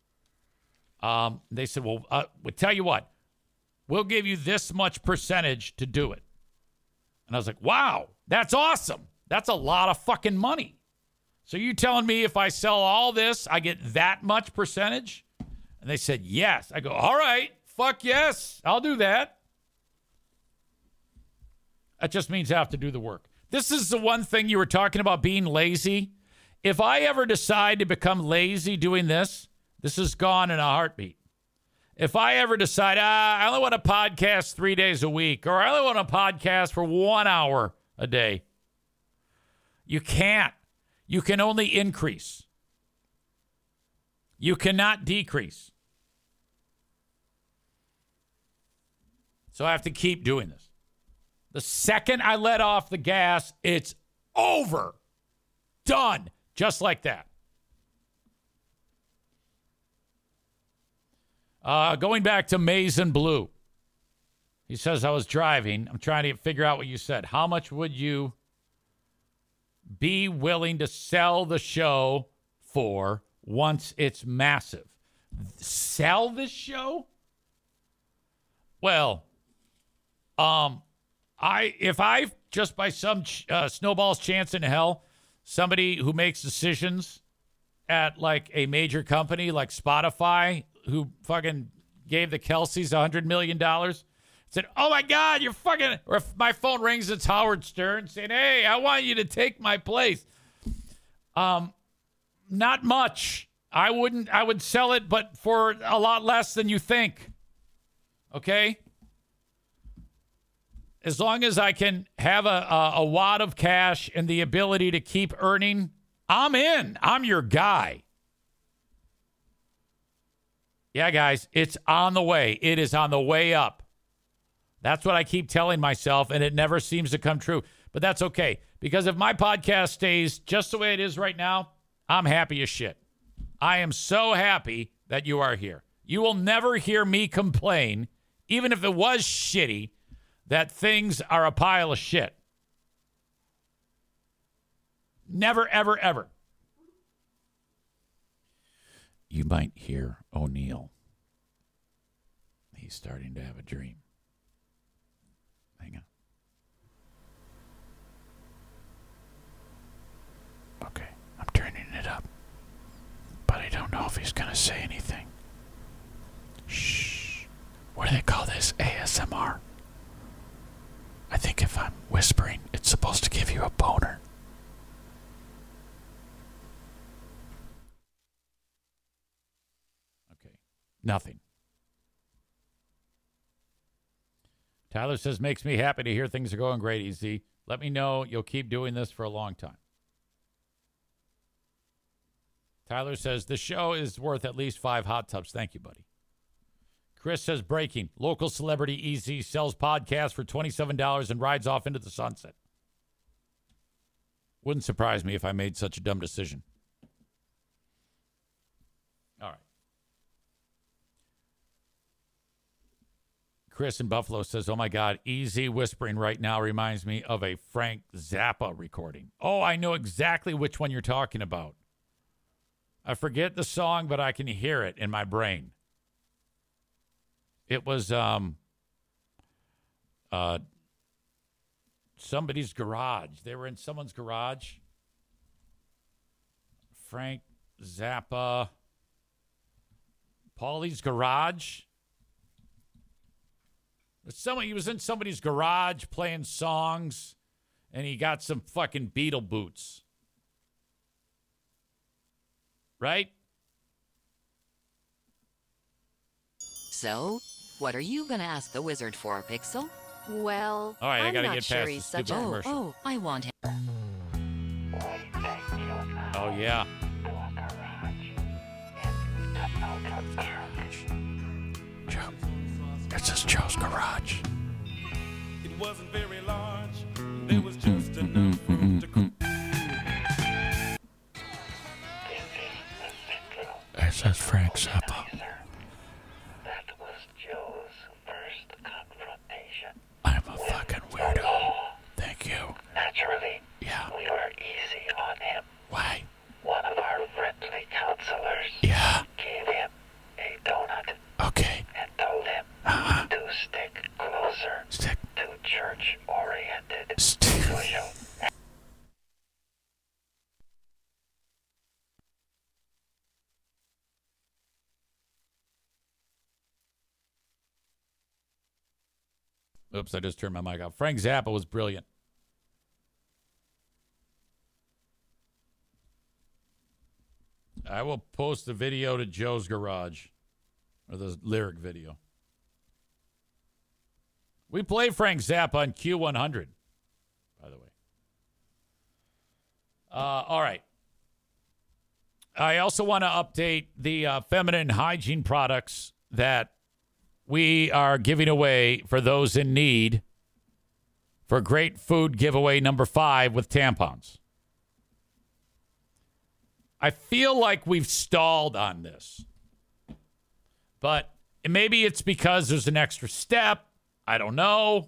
They said, well, we'll tell you what. We'll give you this much percentage to do it. And I was like, wow, that's awesome. That's a lot of fucking money. So you telling me if I sell all this, I get that much percentage? And they said, yes. I go, all right, fuck yes, I'll do that. That just means I have to do the work. This is the one thing you were talking about being lazy. If I ever decide to become lazy doing this is gone in a heartbeat. If I ever decide, I only want to podcast 3 days a week, or I only want to podcast for 1 hour a day, you can't. You can only increase. You cannot decrease. So I have to keep doing this. The second I let off the gas, it's over. Done. Just like that. Going back to Mason Blue. He says, I was driving. I'm trying to figure out what you said. How much would you be willing to sell the show for once it's massive? Sell this show? Well, if I just by some snowball's chance in hell, somebody who makes decisions at like a major company like Spotify, who fucking gave the Kelseys $100 million, said, oh my God, you're fucking, or if my phone rings, it's Howard Stern saying, hey, I want you to take my place. Not much. I would sell it, but for a lot less than you think. Okay? As long as I can have a wad of cash and the ability to keep earning, I'm in. I'm your guy. Yeah, guys, it's on the way. It is on the way up. That's what I keep telling myself, and it never seems to come true. But that's okay, because if my podcast stays just the way it is right now, I'm happy as shit. I am so happy that you are here. You will never hear me complain, even if it was shitty, that things are a pile of shit. Never, ever, ever. You might hear O'Neill. He's starting to have a dream. Hang on. Okay, I'm turning it up. But I don't know if he's going to say anything. Shh. What do they call this? ASMR. I think if I'm whispering, it's supposed to give you a boner. Okay. Nothing. Tyler says, makes me happy to hear things are going great, Easy. Let me know you'll keep doing this for a long time. Tyler says, the show is worth at least 5 hot tubs. Thank you, buddy. Chris says, breaking. Local celebrity Easy sells podcasts for $27 and rides off into the sunset. Wouldn't surprise me if I made such a dumb decision. All right. Chris in Buffalo says, oh, my God, Easy whispering right now reminds me of a Frank Zappa recording. Oh, I know exactly which one you're talking about. I forget the song, but I can hear it in my brain. It was somebody's garage. They were in someone's garage. Frank Zappa. Paulie's garage. He was in somebody's garage playing songs, and he got some fucking Beatle boots. Right? So, what are you going to ask the wizard for, Pixel? Well, All right, I I'm gotta not get sure past he's this such stupid a... commercial. Oh, I want him. Oh, yeah. Joe. This is Joe's garage. It wasn't very large. There was just enough room to cook. This is Frank Zappa. That was Joe's first confrontation. I'm a fucking weirdo. Thank you. Naturally, Yeah. we were easy on him. Why? One of our friendly counselors Yeah. gave him a donut Okay. and told him to stick closer Stick. to church-oriented Stick. social. Oops, I just turned my mic off. Frank Zappa was brilliant. I will post the video to Joe's garage, or the lyric video. We play Frank Zappa on Q100, by the way. All right. I also want to update the feminine hygiene products that we are giving away for those in need for Great Food Giveaway number 5 with tampons. I feel like we've stalled on this, but maybe it's because there's an extra step. I don't know.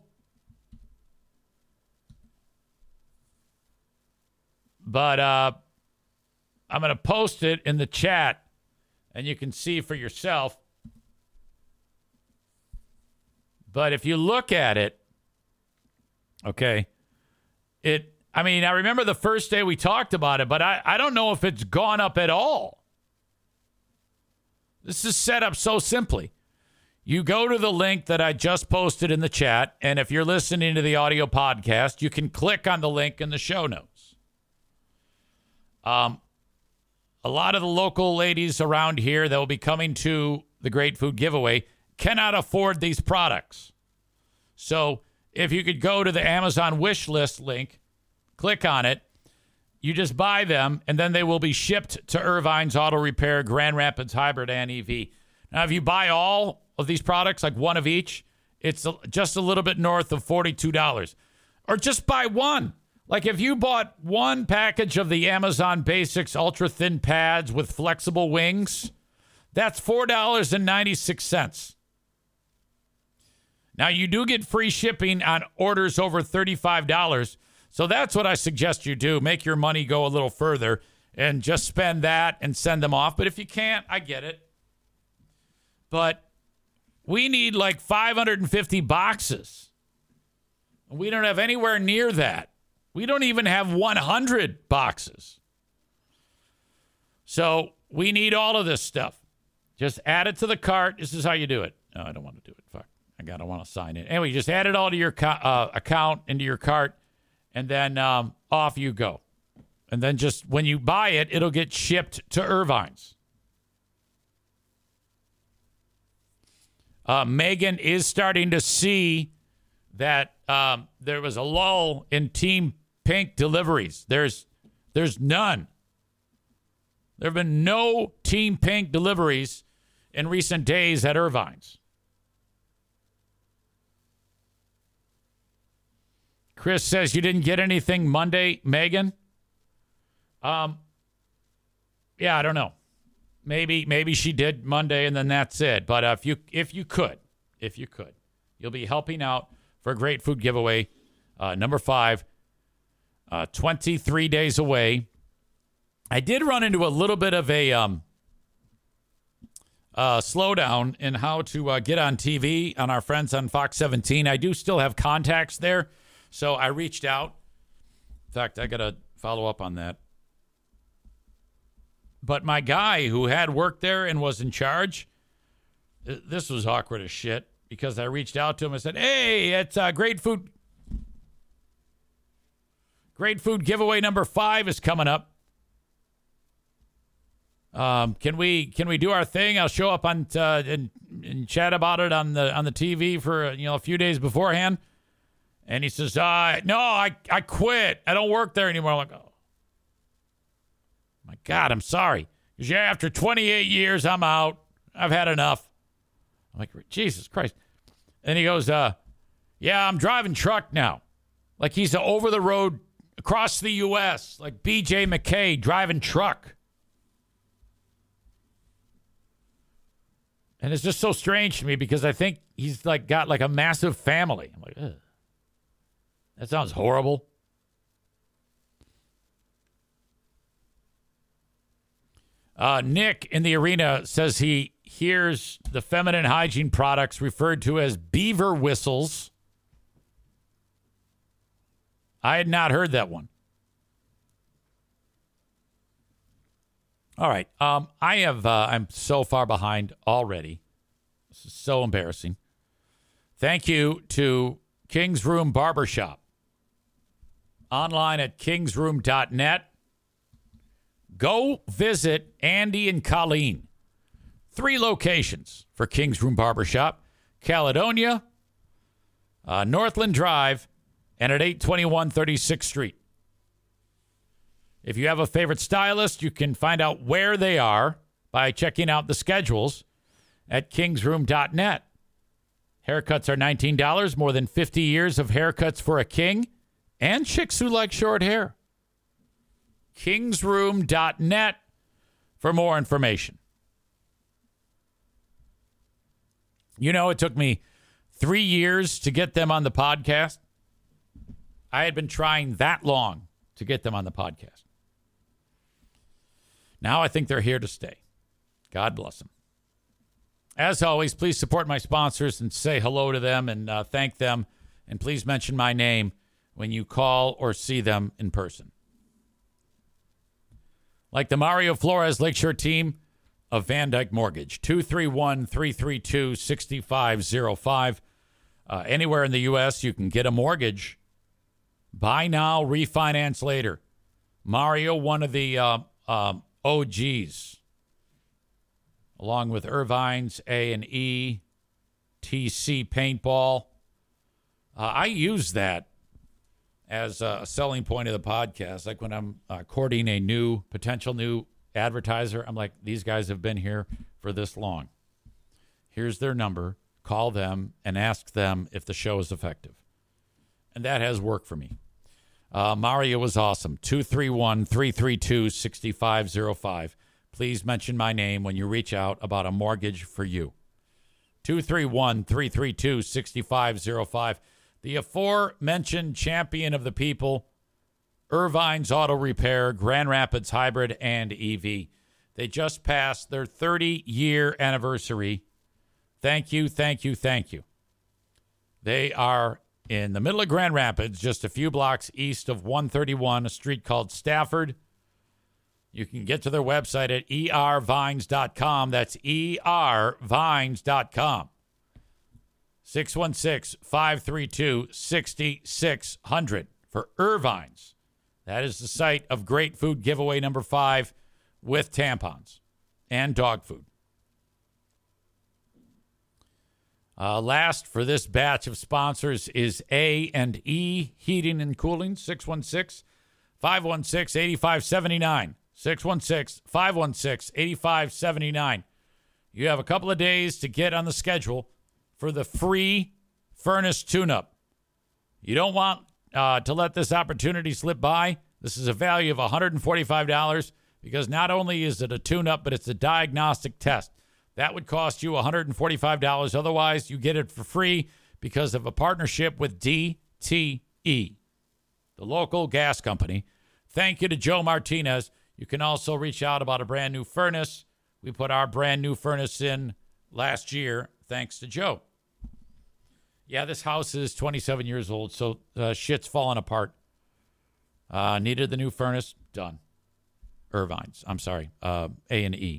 But I'm going to post it in the chat, and you can see for yourself. But if you look at it, okay, I remember the first day we talked about it, but I don't know if it's gone up at all. This is set up so simply. You go to the link that I just posted in the chat, and if you're listening to the audio podcast, you can click on the link in the show notes. A lot of the local ladies around here that will be coming to the Great Food Giveaway cannot afford these products. So if you could go to the Amazon wish list link, click on it, you just buy them, and then they will be shipped to Irvine's Auto Repair, Grand Rapids Hybrid and EV. Now, if you buy all of these products, like one of each, it's just a little bit north of $42. Or just buy one. Like if you bought one package of the Amazon Basics Ultra Thin Pads with flexible wings, that's $4.96. Now, you do get free shipping on orders over $35. So that's what I suggest you do. Make your money go a little further and just spend that and send them off. But if you can't, I get it. But we need like 550 boxes. We don't have anywhere near that. We don't even have 100 boxes. So we need all of this stuff. Just add it to the cart. This is how you do it. No, I don't want to do it. Fuck. I want to sign in. Anyway, just add it all to your account, into your cart, and then off you go. And then just when you buy it, it'll get shipped to Irvine's. Megan is starting to see that there was a lull in Team Pink deliveries. There's none. There have been no Team Pink deliveries in recent days at Irvine's. Chris says you didn't get anything Monday, Megan. Yeah, I don't know. Maybe she did Monday and then that's it. But if you could, you'll be helping out for a Great Food Giveaway, number 5, 23 days away. I did run into a little bit of slowdown in how to get on TV on our friends on Fox 17. I do still have contacts there, so I reached out. In fact, I got to follow up on that. But my guy who had worked there and was in charge, this was awkward as shit because I reached out to him and said, hey, it's Great Food giveaway number 5 is coming up. Can we do our thing? I'll show up on and chat about it on the TV for a few days beforehand. And he says, no, I quit. I don't work there anymore. I'm like, oh my God, I'm sorry. Because after 28 years, I'm out. I've had enough. I'm like, Jesus Christ. And he goes, yeah, I'm driving truck now. Like he's over the road across the U.S. like B.J. McKay driving truck. And it's just so strange to me because I think he's like got like a massive family. I'm like, ugh. That sounds horrible. Nick in the arena says he hears the feminine hygiene products referred to as beaver whistles. I had not heard that one. All right. I'm so far behind already. This is so embarrassing. Thank you to King's Room Barbershop. Online at kingsroom.net. Go visit Andy and Colleen. 3 locations for King's Room Barbershop. Caledonia, Northland Drive, and at 821 36th Street. If you have a favorite stylist, you can find out where they are by checking out the schedules at kingsroom.net. Haircuts are $19, more than 50 years of haircuts for a king, and chicks who like short hair. Kingsroom.net for more information. You know, it took me 3 years to get them on the podcast. I had been trying that long to get them on the podcast. Now I think they're here to stay. God bless them. As always, please support my sponsors and say hello to them and thank them. And please mention my name when you call or see them in person. Like the Mario Flores Lakeshore team of Van Dyke Mortgage, 231-332-6505. Anywhere in the U.S., you can get a mortgage. Buy now, refinance later. Mario, one of the OGs, along with Irvine's A&E, TC Paintball. I use that as a selling point of the podcast. Like when I'm courting a potential new advertiser, I'm like, these guys have been here for this long. Here's their number. Call them and ask them if the show is effective. And that has worked for me. Mario was awesome. 231-332-6505. Please mention my name when you reach out about a mortgage for you. 231-332-6505. The aforementioned champion of the people, Irvine's Auto Repair, Grand Rapids Hybrid and EV. They just passed their 30-year anniversary. Thank you, thank you, thank you. They are in the middle of Grand Rapids, just a few blocks east of 131, a street called Stafford. You can get to their website at ervines.com. That's ervines.com. 616-532-6600 for Irvine's. That is the site of Great Food Giveaway number 5 with tampons and dog food. Last for this batch of sponsors is A&E Heating and Cooling, 616-516-8579. 616-516-8579. You have a couple of days to get on the schedule for the free furnace tune-up. You don't want to let this opportunity slip by. This is a value of $145 because not only is it a tune-up, but it's a diagnostic test. That would cost you $145. Otherwise, you get it for free because of a partnership with DTE, the local gas company. Thank you to Joe Martinez. You can also reach out about a brand new furnace We put our brand new furnace in last year, thanks to Joe. Yeah, this house is 27 years old, so shit's falling apart. Needed the new furnace, done. Irvine's, I'm sorry, A&E.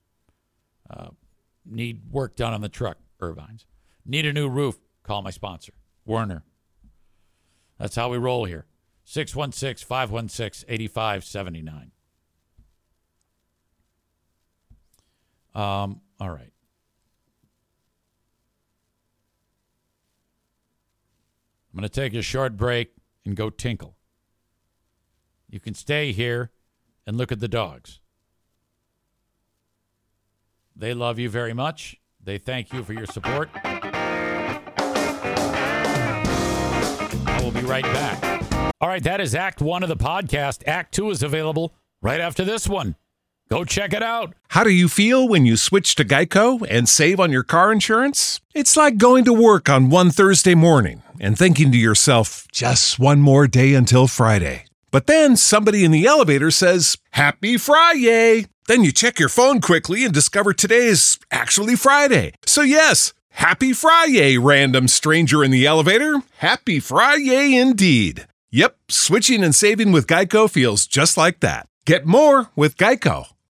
Need work done on the truck, Irvine's. Need a new roof, call my sponsor, Werner. That's how we roll here. 616-516-8579. All right. I'm going to take a short break and go tinkle. You can stay here and look at the dogs. They love you very much. They thank you for your support. I will be right back. All right, that is Act 1 of the podcast. Act 2 is available right after this one. Go check it out. How do you feel when you switch to Geico and save on your car insurance? It's like going to work on one Thursday morning and thinking to yourself, just one more day until Friday. But then somebody in the elevator says, Happy Friday! Then you check your phone quickly and discover today is actually Friday. So yes, Happy Friday, random stranger in the elevator. Happy Friday indeed. Yep, switching and saving with Geico feels just like that. Get more with Geico.